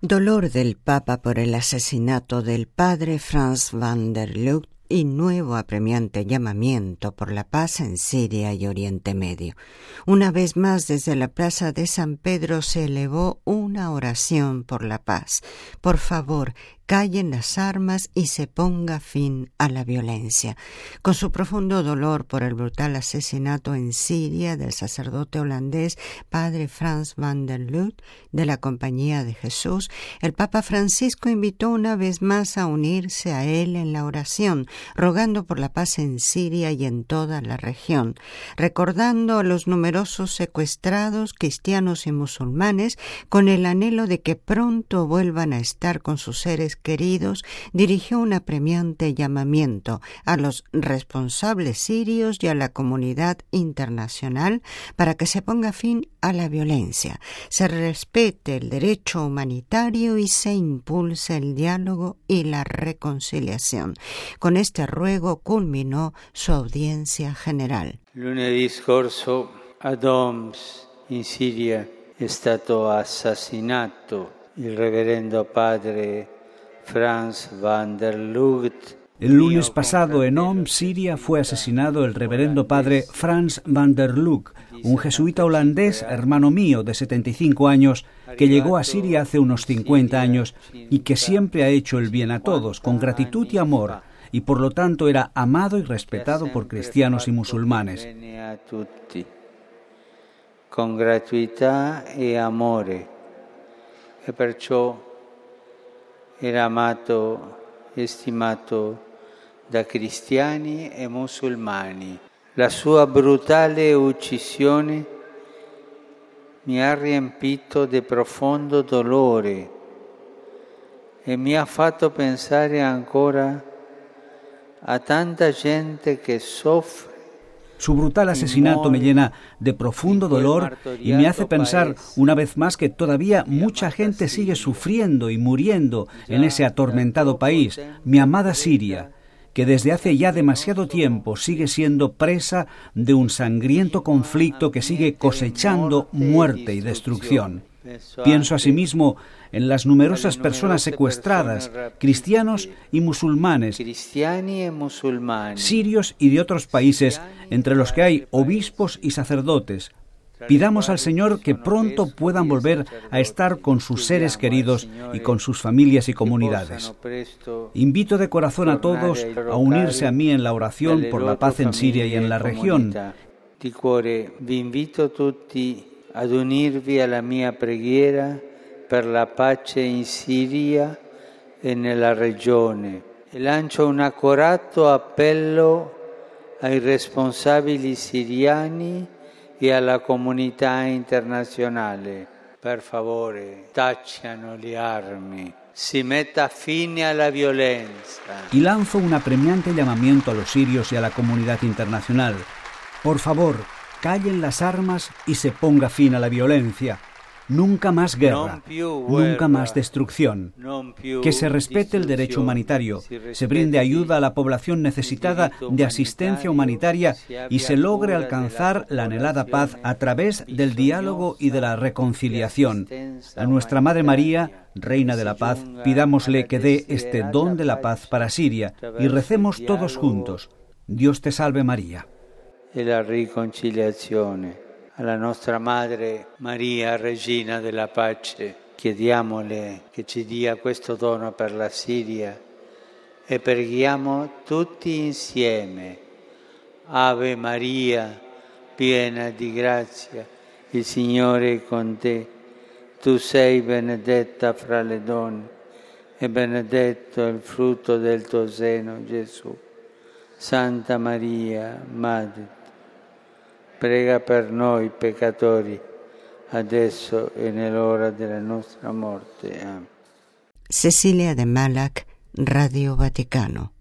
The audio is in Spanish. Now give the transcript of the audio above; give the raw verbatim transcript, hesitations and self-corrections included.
Dolor del Papa por el asesinato del padre Frans van der Lugt y nuevo apremiante llamamiento por la paz en Siria y Oriente Medio. Una vez más, desde la Plaza de San Pedro se elevó una oración por la paz. Por favor, callen las armas y se ponga fin a la violencia. Con su profundo dolor por el brutal asesinato en Siria del sacerdote holandés padre Frans van der Lugt de la Compañía de Jesús, el Papa Francisco invitó una vez más a unirse a él en la oración, rogando por la paz en Siria y en toda la región, recordando a los numerosos secuestrados cristianos y musulmanes con el anhelo de que pronto vuelvan a estar con sus seres queridos, dirigió un apremiante llamamiento a los responsables sirios y a la comunidad internacional para que se ponga fin a la violencia, se respete el derecho humanitario y se impulse el diálogo y la reconciliación. Con este ruego culminó su audiencia general. Lunedì scorso ad Homs, in Siria, è stato assassinato il reverendo padre Frans van der Lugt. El lunes pasado en Homs, Siria, fue asesinado el reverendo padre Frans van der Lugt, un jesuita holandés, hermano mío, de setenta y cinco años, que llegó a Siria hace unos cincuenta años y que siempre ha hecho el bien a todos, con gratitud y amor, y por lo tanto era amado y respetado por cristianos y musulmanes. Con gratuità e amore, e perciò era amato e stimato da cristiani e musulmani. La sua brutale uccisione mi ha riempito di profondo dolore e mi ha fatto pensare ancora a tanta gente che soffre. Su brutal asesinato me llena de profundo dolor y me hace pensar una vez más que todavía mucha gente sigue sufriendo y muriendo en ese atormentado país, mi amada Siria, que desde hace ya demasiado tiempo sigue siendo presa de un sangriento conflicto que sigue cosechando muerte y destrucción. Pienso asimismo en las numerosas personas secuestradas, cristianos y musulmanes, sirios y de otros países, entre los que hay obispos y sacerdotes. Pidamos al Señor que pronto puedan volver a estar con sus seres queridos y con sus familias y comunidades. Invito de corazón a todos a unirse a mí en la oración por la paz en Siria y en la región. Di cuore vi invito tutti ad unirvi alla mia preghiera per la pace in Siria e nella regione. E lancio un accorato appello ai responsabili siriani e alla comunità internazionale. Per favore, tacciano le armi. Si metta fine alla violenza. Y lanzo un apremiante llamamiento a los sirios y a la comunidad internacional. Por favor, callen las armas y se ponga fin a la violencia. Nunca más guerra, nunca más destrucción. Que se respete el derecho humanitario, se brinde ayuda a la población necesitada de asistencia humanitaria y se logre alcanzar la anhelada paz a través del diálogo y de la reconciliación. A nuestra Madre María, Reina de la Paz, pidámosle que dé este don de la paz para Siria y recemos todos juntos. Dios te salve María. E la riconciliazione. Alla nostra Madre Maria, Regina della Pace, chiediamole che ci dia questo dono per la Siria e preghiamo tutti insieme. Ave Maria, piena di grazia, il Signore è con te. Tu sei benedetta fra le donne e benedetto è il frutto del tuo seno, Gesù. Santa Maria, Madre, prega per noi peccatori, adesso e nell'ora della nostra morte. Amen. Cecilia de Malac, Radio Vaticano.